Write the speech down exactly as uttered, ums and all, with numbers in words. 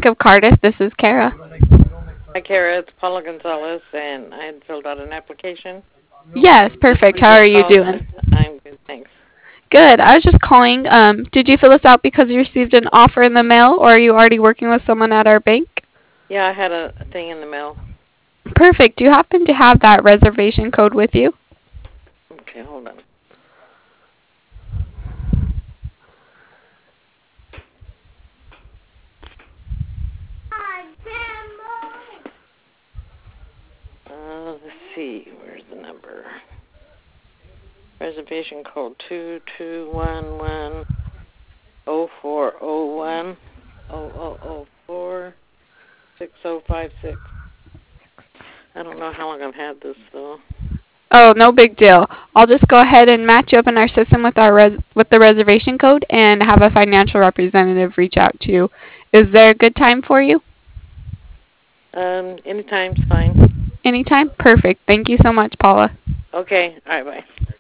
Bank of Cardiff. This is Kara. Hi, Kara. It's Paula Gonzalez, and I had filled out an application. Yes, Just perfect. How just are you called. doing? I'm good, thanks. Good. I was just calling. Um, did you fill this out because you received an offer in the mail, or are you already working with someone at our bank? Yeah, I had a, a thing in the mail. Perfect. Do you happen to have that reservation code with you? Okay, hold on. Uh, let's see. Where's the number? Reservation code two two one one zero four zero one zero zero zero four six zero five six. I don't know how long I've had this though. Oh, no big deal. I'll just go ahead and match you up in our system with our res- with the reservation code and have a financial representative reach out to you. Is there a good time for you? Um, anytime's fine. Anytime? Perfect. Thank you so much, Paula. Okay. All right. Bye.